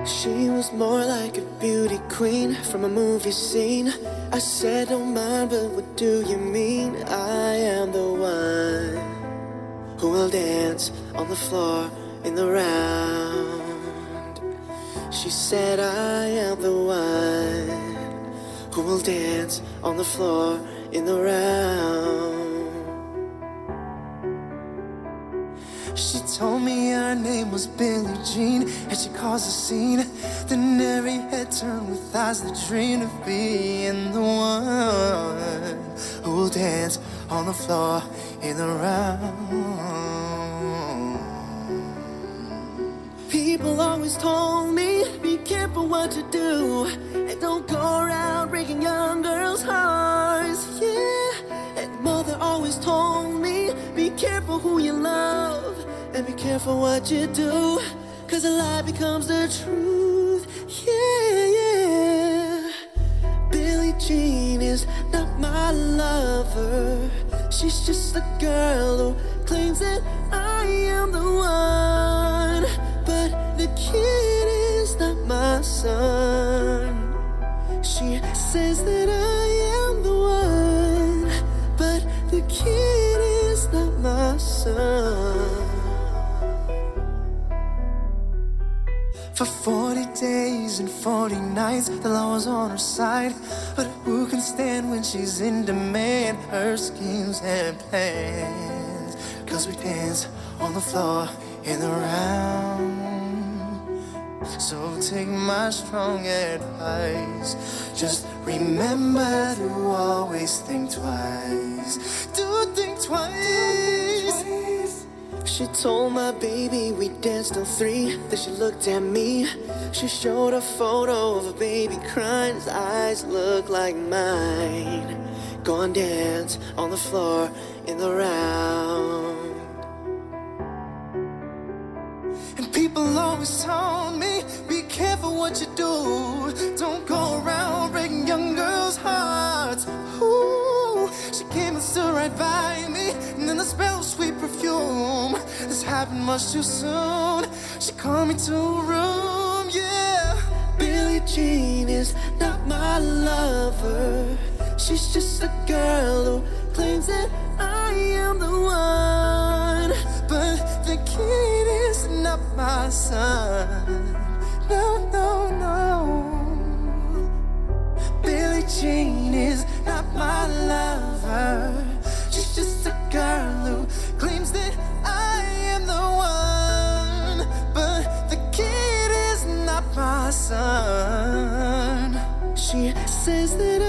She was more like a beauty queen from a movie scene. I said, don't mind, but what do you mean? I am the one who will dance on the floor in the round. She said, I am the one who will dance on the floor in the round. She told me her name was Billie Jean, and she caused a scene. Then every head turned with eyes that dreamed of being the one who will dance on the floor in the round. People always told me, be careful what you do, and don't go around breaking young girls' hearts. Yeah, and mother always told me, be careful who you love, and be careful what you do, 'cause a lie becomes the truth. Yeah, yeah. Billie Jean is not my lover. She's just a girl who claims that I am the one, but the kid is not my son. She says that I am the one, but the kid is not my son. For 40 days and 40 nights, the law was on her side. But who can stand when she's in demand? Her schemes and plans, 'cause we dance on the floor in the round. So take my strong advice, just remember to always think twice. Do think twice. She told my baby we danced till 3. Then she looked at me. She showed a photo of a baby crying. His eyes look like mine. Go and dance on the floor in the round. And people always told me, be careful what you do. Don't go around breaking young girls' hearts. Ooh, she came and stood right by me, and then the spell of sweet perfume. This happened much too soon. She called me to a room, yeah. Billie Jean is not my lover. She's just a girl who claims that I am the one, but the kid is not my son. No, no, no. Billie Jean is not my lover. She's just a girl who claims that I am the one, but the kid is not my son. She says that